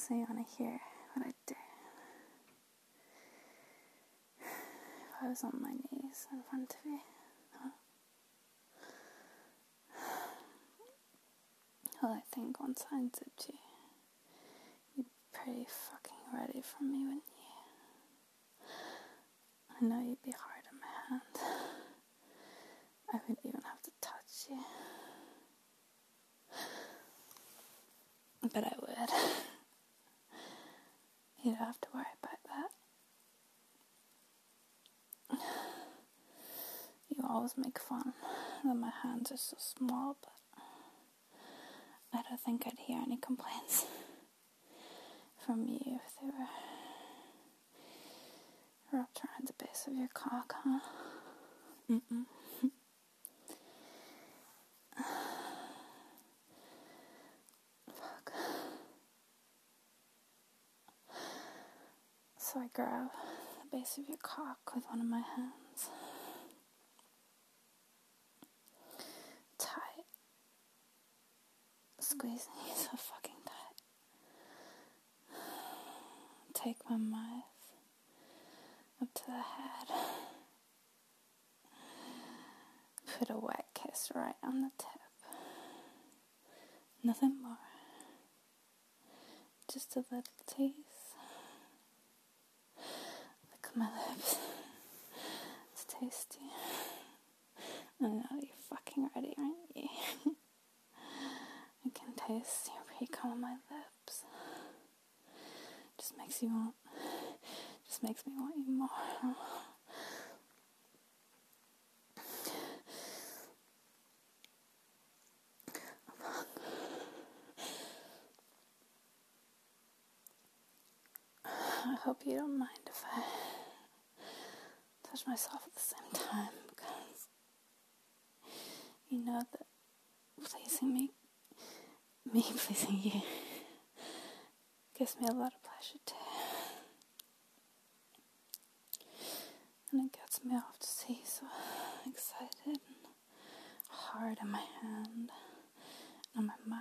So you want to hear what I do? If I was on my knees in front of you, huh? Well, I think once I unzipped you, you'd be pretty fucking ready for me, wouldn't you? I know you'd be hard on my hand. I wouldn't even have to touch you. But I would. You don't have to worry about that. You always make fun that my hands are so small, but I don't think I'd hear any complaints from you if they were wrapped around the base of your cock, huh? Mm-mm. Fuck. So I grab the base of your cock with one of my hands. Tight. Squeezing you so fucking tight. Take my mouth up to the head. Put a wet kiss right on the tip. Nothing more. Just a little tease. Lick my lips. It's tasty. I know you're fucking ready, aren't you? I can taste your pre-cum on my lips. Just makes me want you more. I hope you don't mind if I touch myself at the same time, because you know that pleasing me pleasing you gives me a lot of pleasure too. And it gets me off to see so excited and hard in my hand and on my mouth.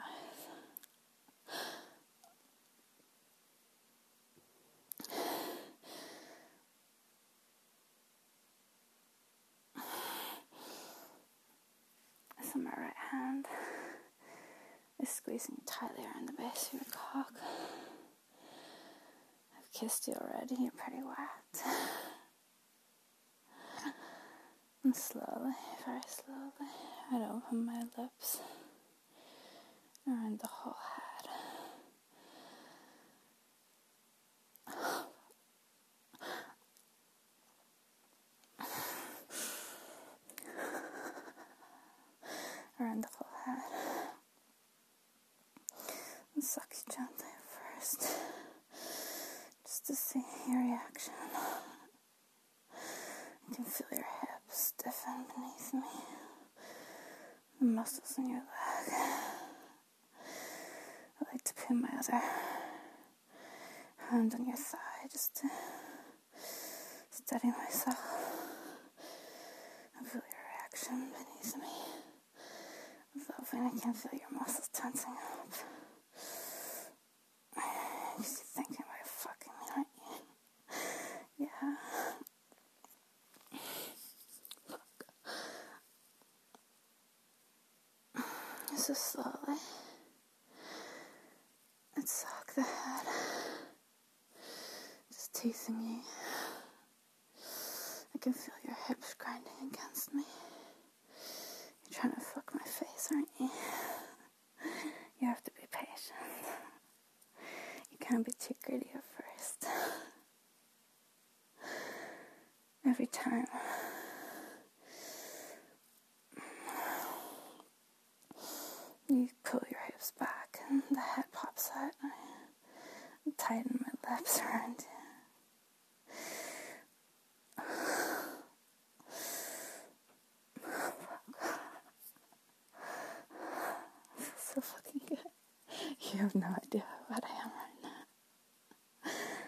So my right hand is squeezing tightly around the base of your cock. I've kissed you already, you're pretty wet. And slowly, very slowly, I'd open my lips around the whole head. Around the whole head. And suck you gently first, just to see your reaction. I can feel your hips stiffen beneath me, the muscles in your leg. I like to put my other hand on your thigh just to steady myself and feel your reaction beneath me. Loving, I can feel your muscles tensing up. You're thinking about fucking me, aren't you? Yeah. So slowly, I'd suck the head, just teasing you. I can feel your hips grinding against me. You're trying to fuck my face, aren't you? You have to be patient. You can't be too greedy at first. Every time you pull your hips back and the head pops out, I tighten my lips around you. So fucking good. You have no idea what I am right now.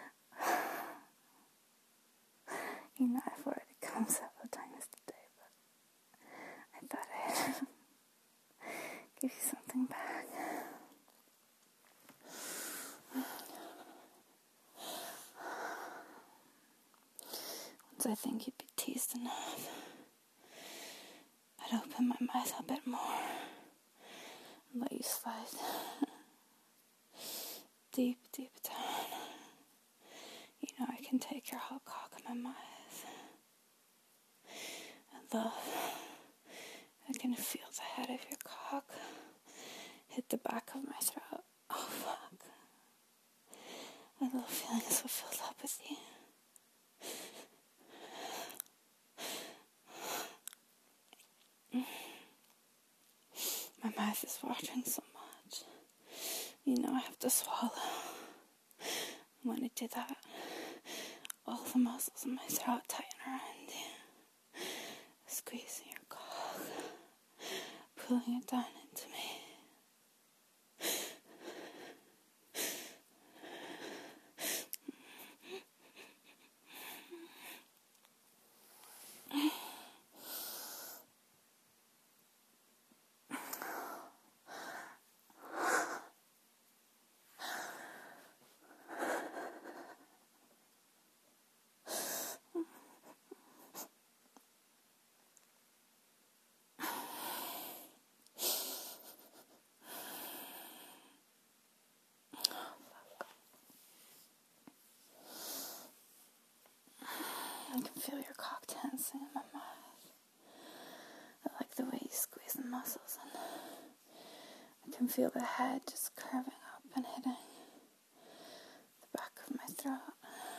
You know, I've already come several times today, but I thought I'd give you something back. Once I think you'd be teased enough, I'd open my mouth a bit more and let you slide deep, deep down. You know I can take your whole cock in my mouth. And love, I can feel the head of your cock hit the back of my throat. Oh fuck. I love feeling so filled up with you. My mouth is watering so much. You know I have to swallow. When I do that, all the muscles in my throat tighten around you, squeezing your cock, pulling it down into me. I can feel your cock tensing in my mouth. I like the way you squeeze the muscles, and I can feel the head just curving up and hitting the back of my throat.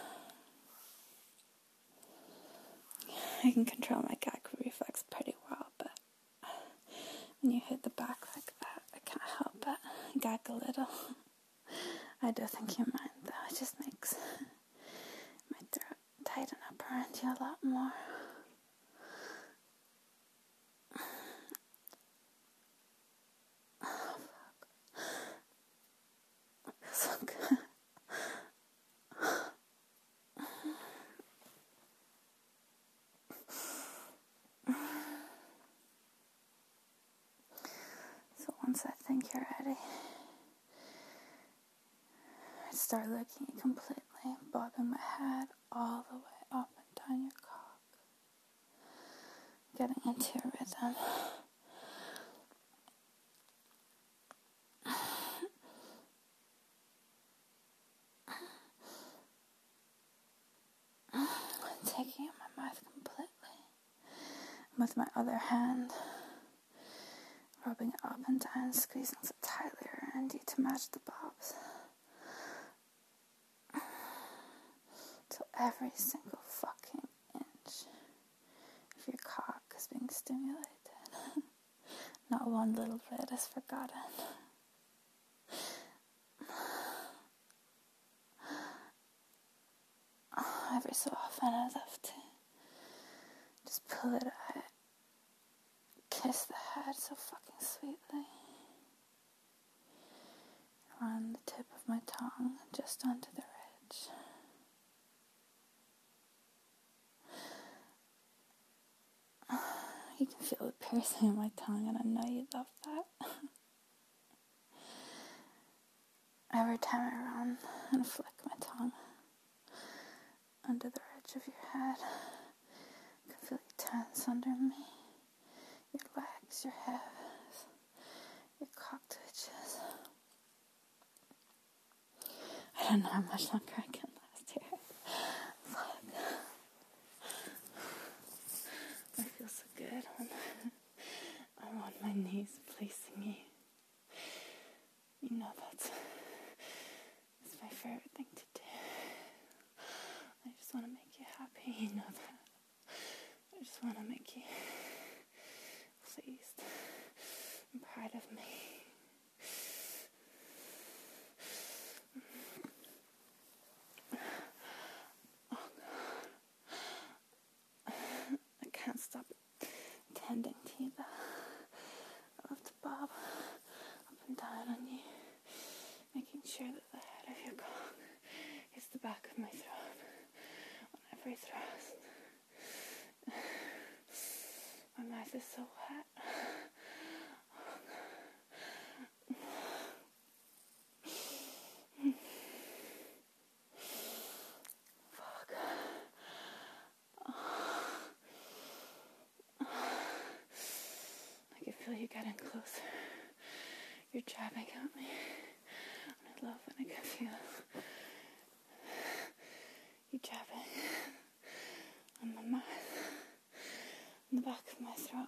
I can control my gag reflex pretty well, but when you hit the back like that, I can't help but gag a little. I don't think you mind, though. It just makes my throat tighten up around you a lot more. Oh, fuck. It feels so good. So once I think you're ready, I start looking at you completely, bobbing my head all the way up and down your cock, getting into your rhythm. Taking it in my mouth completely, and with my other hand, rubbing it up and down, squeezing so tightly around you to match the bobs. So every single fucking inch of your cock is being stimulated. Not one little bit is forgotten. Every so often I love to just pull it out, kiss the head so fucking sweetly, run the tip of my tongue just onto the ridge. You can feel it piercing in my tongue, and I know you love that. Every time I run and flick my tongue under the ridge of your head, I can feel you tense under me. Your legs, your hips, your cock twitches. I don't know how much longer I can last here. Fuck. I feel so good when I'm on my knees placing you. You know it's my favorite thing to do. I just want to make you happy, you know that. I just want to make you pleased and proud of me. Oh God. I can't stop tending to you though. I love to bob up and down on you, making sure that the head of your cock hits the back of my throat on every thrust. My mouth is so wet. Fuck. Oh, getting closer. You're jabbing at me. And I love when I can feel you jabbing on my mouth, on the back of my throat.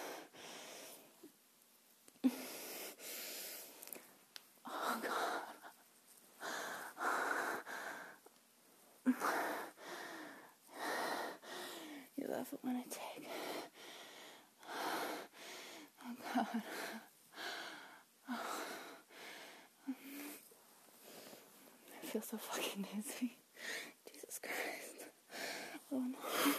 Oh God. You love it when I take. Oh God. I feel so fucking dizzy. Jesus Christ. Oh no.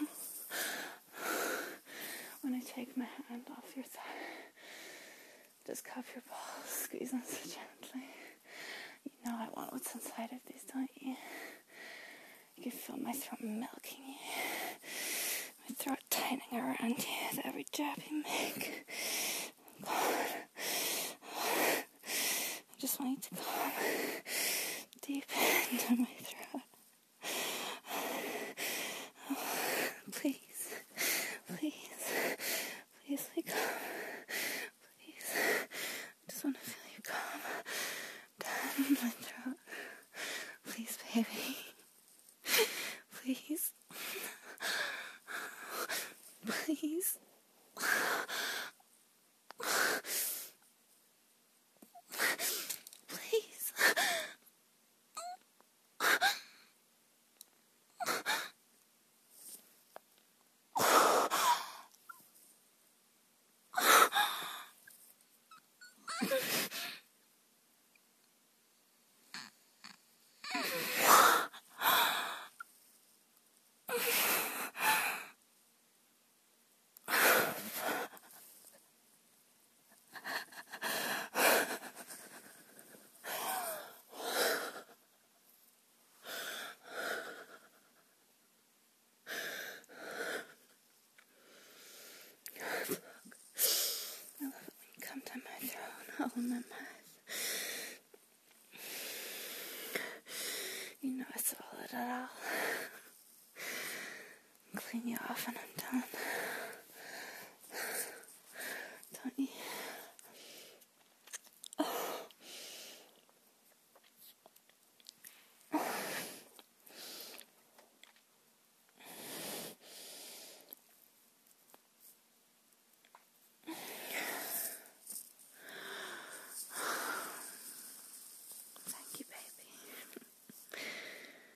When I take my hand off your thigh, just cup your balls, squeeze them so gently. You know I want what's inside of these, don't you? You can feel my throat milking you. My throat tightening around you with every jab you make. God. I just want you to come deep into my throat. Please, please, please, let go. Please, I just want to feel you come down my throat. Please, baby. Please. Please. Please. Come to my throat, all in my mouth. You know I swallowed it all. Clean you off in a